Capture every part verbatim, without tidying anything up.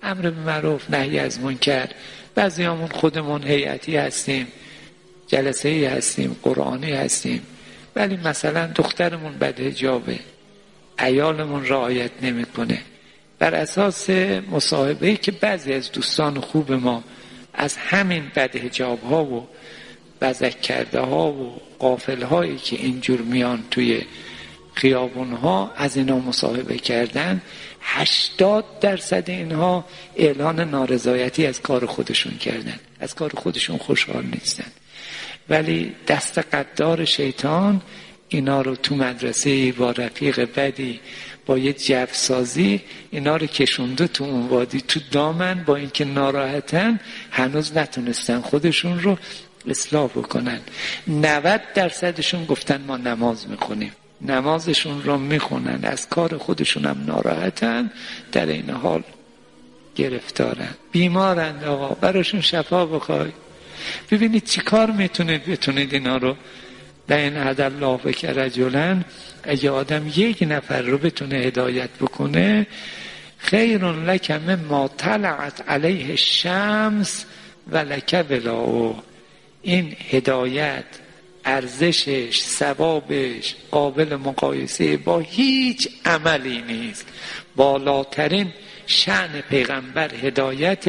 امر به معروف نهی از منکر. بعضیامون خودمون هیئتی هستیم، جلسه ای هستیم، قرآنی هستیم، ولی مثلا دخترمون بدحجابه، عیالمون رعایت نمیکنه. بر اساس مصاحبه‌ای که بعضی از دوستان خوب ما از همین بدحجاب ها و بزک کرده ها و غافل هایی که اینجور میان توی خیابون ها از اینا مصاحبه کردن، هشتاد درصد اینها اعلان نارضایتی از کار خودشون کردن، از کار خودشون خوشحال نیستن. ولی دست قدار شیطان اینا رو تو مدرسه با رفیق بدی با یه جفسازی اینا رو کشونده تو اون وادی، تو دامن، با اینکه ناراحتن هنوز نتونستن خودشون رو اصلاح بکنن. نود درصدشون گفتن ما نماز میخونیم، نمازشون رو میخونن، از کار خودشون هم ناراحتن، در این حال گرفتارن، بیمارن. آقا براشون شفا بخوای. ببینید چی کار میتونید بتونید اینا رو لئن هدی الله بک رجلا، اگه آدم یک نفر رو بتونه هدایت بکنه، خیر لک مما طلعت علیه الشمس و لک بلاؤه. این هدایت ارزشش، ثوابش قابل مقایسه با هیچ عملی نیست. بالاترین شأن پیغمبر هدایت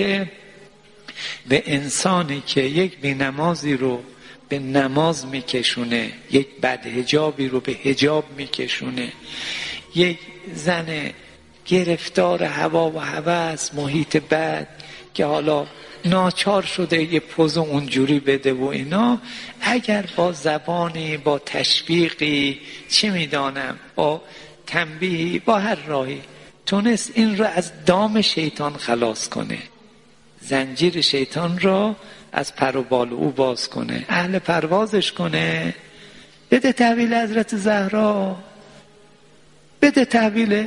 به انسانی که یک بی‌نمازی رو به نماز میکشونه، یک بدحجابی رو به حجاب میکشونه، یک زن گرفتار هوا و هوس، محیط بد که حالا ناچار شده یه پوز اونجوری بده و اینا، اگر با زبانی، با تشویقی، چه میدانم، با تنبیهی، با هر راهی تونست این رو از دام شیطان خلاص کنه، زنجیر شیطان رو از پر و بال او باز کنه، اهل پروازش کنه، بده تحویل حضرت زهرا، بده تحویل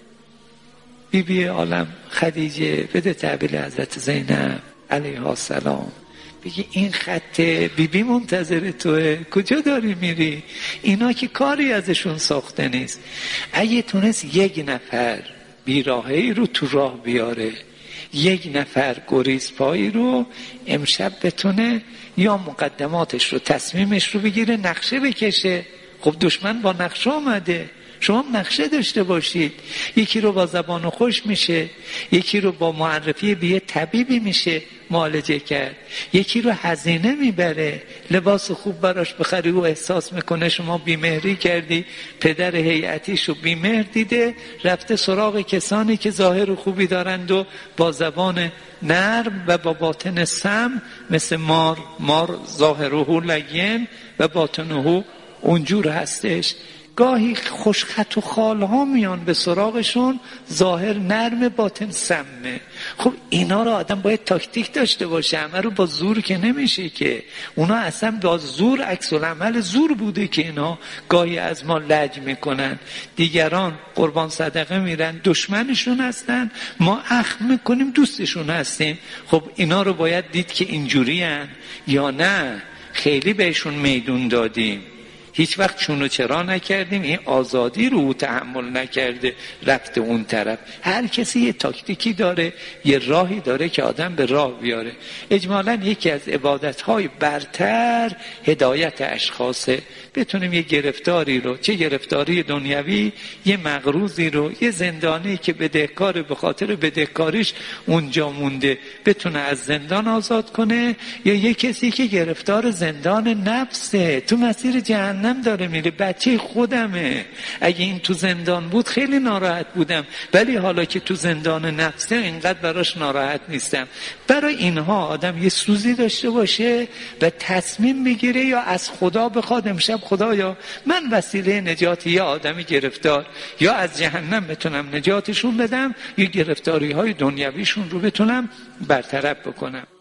بی بی عالم خدیجه، بده تحویل حضرت زینب علیها السلام. بگی این خط بی بی منتظر توه، کجا داری میری؟ اینا که کاری ازشون ساخته نیست. اگه تونست یک نفر بیراهی رو تو راه بیاره، یک نفر گریز پایی رو امشب بتونه یا مقدماتش رو، تصمیمش رو بگیره، نقشه بکشه. خب دشمن با نقشه آمده، شما نقشه داشته باشید. یکی رو با زبان خوش میشه، یکی رو با معرفی بیه طبیبی میشه معالجه کرد، یکی رو هزینه میبره، لباس خوب براش بخری و احساس میکنه شما بیمهری کردی، پدر هیئتیش رو بیمهر دیده، رفته سراغ کسانی که ظاهر خوبی دارند و با زبان نرم و با باطن سم، مثل مار، مار ظاهره لین و باطنه اونجور هستش. گاهی خوشخط و خال ها میان به سراغشون، ظاهر نرم، باطن سمه. خب اینا رو آدم باید تاکتیک داشته باشه، همه رو با زور که نمیشه که. اونا اصلا با زور، عکس العمل زور بوده که اینا گاهی از ما لج میکنن. دیگران قربان صدقه میرن، دشمنشون هستن، ما اخم میکنیم دوستشون هستیم. خب اینا رو باید دید که اینجوری هن یا نه خیلی بهشون میدون دادیم، هیچ وقت چون و چرا نکردیم، این آزادی رو تحمل نکرده رفته اون طرف. هر کسی یه تاکتیکی داره، یه راهی داره که آدم به راه بیاره. اجمالاً یکی از عبادتهای برتر هدایت اشخاصه. بتونیم یه گرفتاری رو، چه گرفتاری دنیوی، یه مغروضی رو، یه زندانی که بدهکار به خاطر بدهکاریش اونجا مونده، بتونه از زندان آزاد کنه، یا یه کسی که گرفتار زندان نفسه، تو مسیر جهنم داره میره. بچه خودمه، اگه این تو زندان بود خیلی ناراحت بودم، ولی حالا که تو زندان نفسه اینقدر براش ناراحت نیستم. برای اینها آدم یه سوزی داشته باشه و تصمیم بگیره یا از خدا بخواد امشب خدایا من وسیله نجات یه آدمی گرفتار، یا از جهنم بتونم نجاتشون بدم، یا گرفتاری های دنیویشون رو بتونم برطرف بکنم.